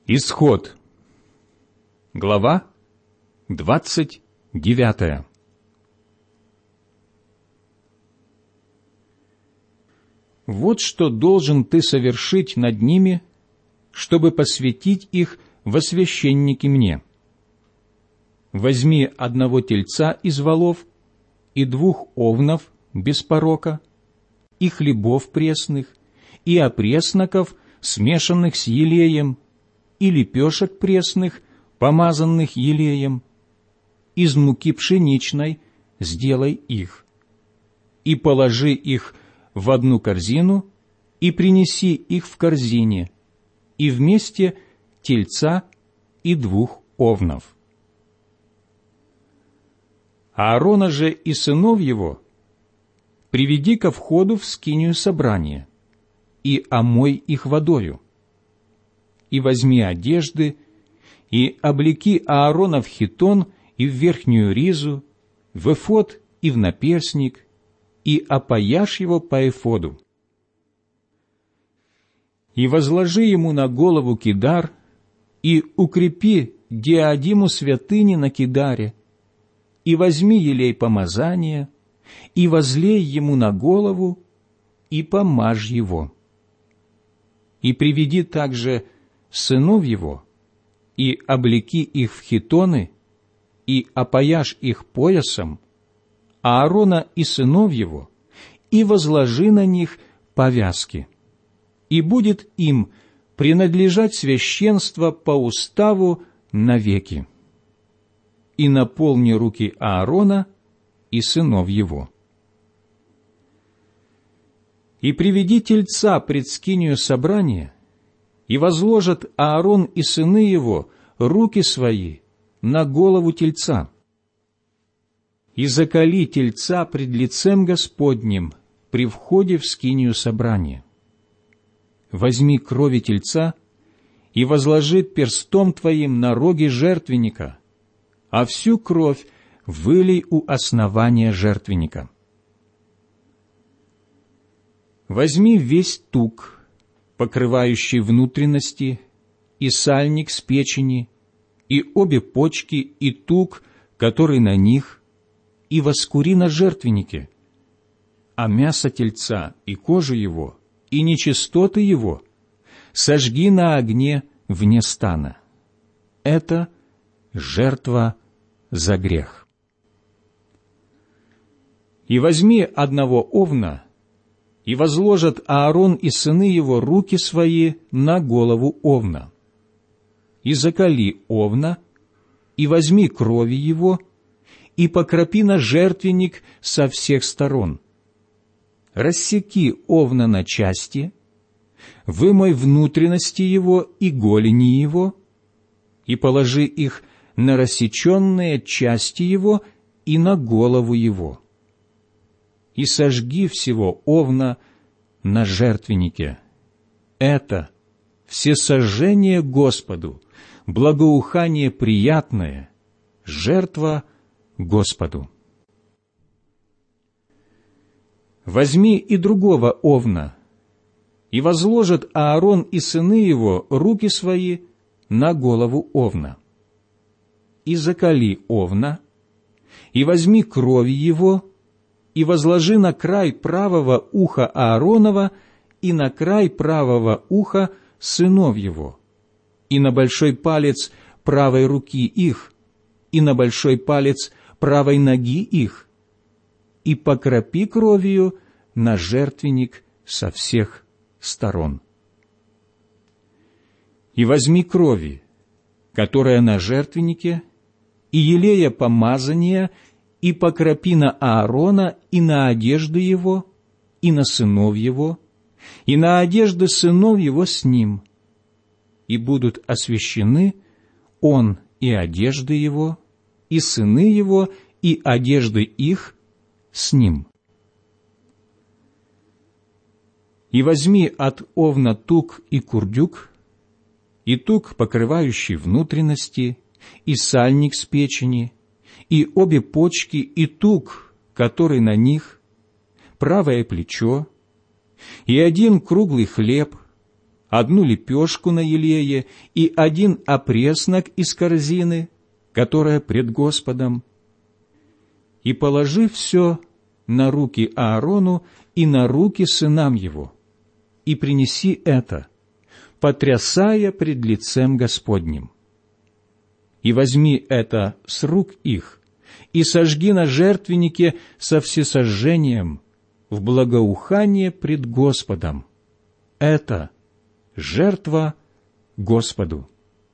Исход. Глава 29. Вот что должен ты совершить над ними, чтобы посвятить их во священники мне. Возьми одного тельца из волов и 2 овнов без порока, и хлебов пресных, и опресноков, смешанных с елеем, и лепешек пресных, помазанных елеем. Из муки пшеничной сделай их, и положи их в одну корзину, и принеси их в корзине, и вместе тельца и 2 овнов. Аарона же и сынов его приведи ко входу в скинию собрания, и омой их водою. И возьми одежды, и облеки Аарона в хитон и в верхнюю ризу, в эфод и в наперстник, и опояшь его по эфоду. И возложи ему на голову кидар, и укрепи диадиму святыни на кидаре, и возьми елей помазания, и возлей ему на голову, и помажь его. И приведи также сынов его, и облеки их в хитоны, и опояшь их поясом, Аарона и сынов его, и возложи на них повязки. И будет им принадлежать священство по уставу навеки. И наполни руки Аарона и сынов его. И приведи тельца пред скинию собрания, и возложат Аарон и сыны его руки свои на голову тельца. И заколи тельца пред лицем Господним при входе в скинию собрания. Возьми крови тельца и возложи перстом твоим на роги жертвенника, а всю кровь вылей у основания жертвенника. Возьми весь тук, покрывающий внутренности, и сальник с печени, и обе почки, и тук, который на них, и воскури на жертвеннике, а мясо тельца и кожу его, и нечистоты его сожги на огне вне стана. Это жертва за грех. И возьми одного овна, и возложат Аарон и сыны его руки свои на голову овна. И заколи овна, и возьми крови его, и покропи на жертвенник со всех сторон. Рассеки овна на части, вымой внутренности его и голени его, и положи их на рассеченные части его и на голову его. И сожги всего овна на жертвеннике. Это всесожжение Господу, благоухание приятное, жертва Господу. Возьми и другого овна, и возложат Аарон и сыны его руки свои на голову овна. И заколи овна, и возьми крови его, и возложи на край правого уха Ааронова и на край правого уха сынов его, и на большой палец правой руки их, и на большой палец правой ноги их, и покропи кровью на жертвенник со всех сторон. И возьми крови, которая на жертвеннике, и елея помазания, и покропи на Аарона и на одежды его, и на сынов его, и на одежды сынов его с ним, и будут освящены он и одежды его, и сыны его, и одежды их с ним. И возьми от овна тук и курдюк, и тук, покрывающий внутренности, и сальник с печени, и обе почки, и тук, который на них, правое плечо, и один круглый хлеб, одну лепешку на елее и один опреснок из корзины, которая пред Господом, и положи все на руки Аарону и на руки сынам его, и принеси это, потрясая пред лицем Господним. И возьми это с рук их, и сожги на жертвеннике со всесожжением в благоухание пред Господом. Это жертва Господу.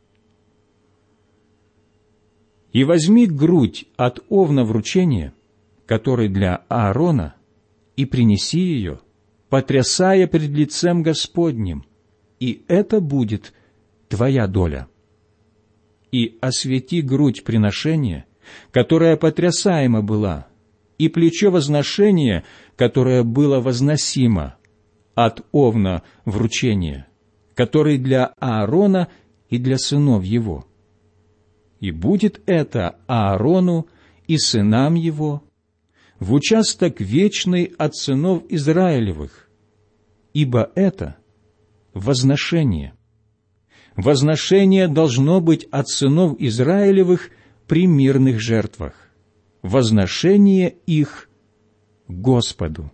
И возьми грудь от овна вручения, который для Аарона, и принеси ее, потрясая пред лицем Господним, и это будет твоя доля. И освети грудь приношения, которая потрясаема была, и плечо возношения, которое было возносимо от овна вручения, который для Аарона и для сынов его. И будет это Аарону и сынам его в участок вечный от сынов Израилевых, ибо это возношение. Возношение должно быть от сынов Израилевых при мирных жертвах, возношение их Господу.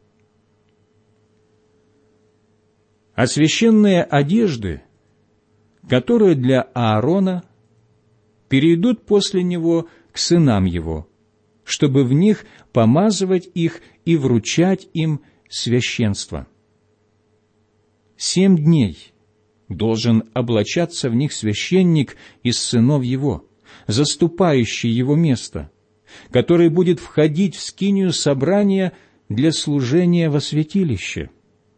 А священные одежды, которые для Аарона, перейдут после него к сынам его, чтобы в них помазывать их и вручать им священство. 7 дней должен облачаться в них священник из сынов его, заступающий его место, который будет входить в скинию собрания для служения во святилище.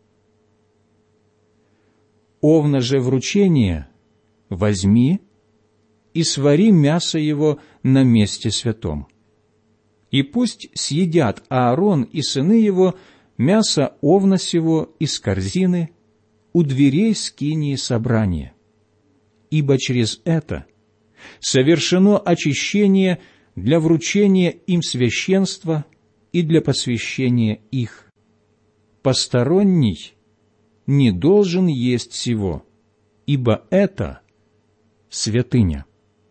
Овна же вручения возьми и свари мясо его на месте святом. И пусть съедят Аарон и сыны его мясо овна сего из корзины у дверей скинии собрания, ибо через это совершено очищение для вручения им священства и для посвящения их. Посторонний не должен есть сего, ибо это святыня.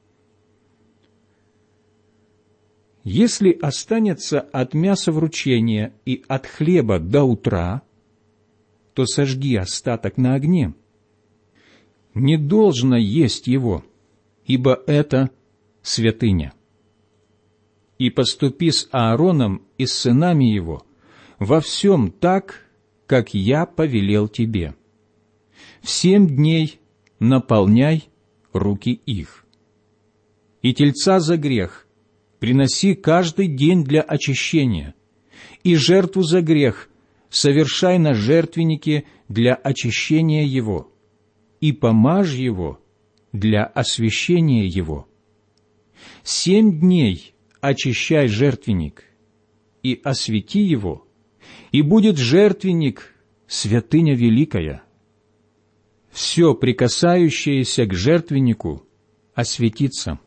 Если останется от мяса вручения и от хлеба до утра, то сожги остаток на огне. Не должно есть его, ибо это святыня. И поступи с Аароном и с сынами его во всем так, как я повелел тебе. В 7 дней наполняй руки их. И тельца за грех приноси каждый день для очищения, и жертву за грех совершай на жертвеннике для очищения его, и помажь его для освящения его. 7 дней очищай жертвенник, и освети его, и будет жертвенник святыня великая. Все прикасающееся к жертвеннику осветится.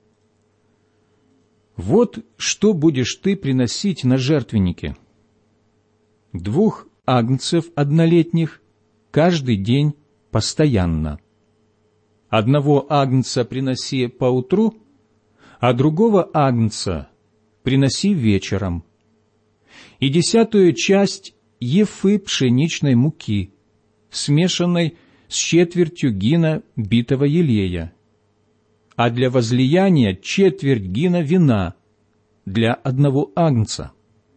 Вот что будешь ты приносить на жертвеннике: 2 агнцев однолетних каждый день постоянно. 1 агнца приноси поутру, а другого агнца приноси вечером. И 10 часть ефы пшеничной муки, смешанной с четвертью гина битого елея, а для возлияния четверть гина вина для 1 агнца.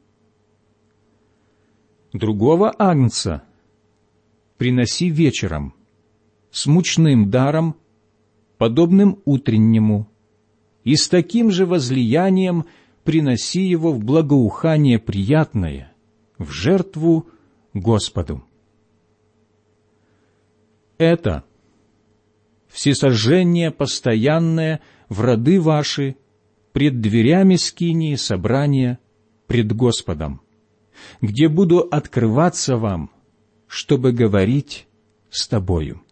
Другого агнца приноси вечером, с мучным даром, подобным утреннему, и с таким же возлиянием приноси его в благоухание приятное, в жертву Господу. Это всесожжение постоянное в роды ваши пред дверями скинии собрания пред Господом, где буду открываться вам, чтобы говорить с тобою.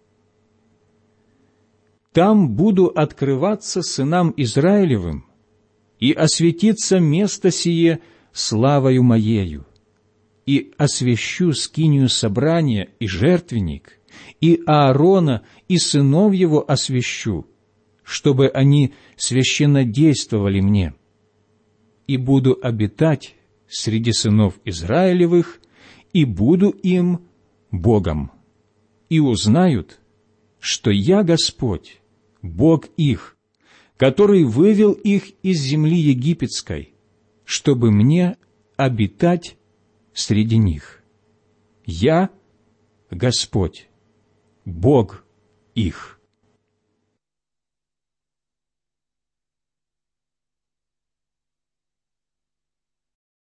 Там буду открываться сынам Израилевым, и осветится место сие славою моею, и освящу скинию собрания и жертвенник, и Аарона и сынов его освящу, чтобы они священнодействовали мне. И буду обитать среди сынов Израилевых, и буду им Богом. И узнают, что я Господь, Бог их, который вывел их из земли египетской, чтобы мне обитать среди них. Я Господь, Бог их».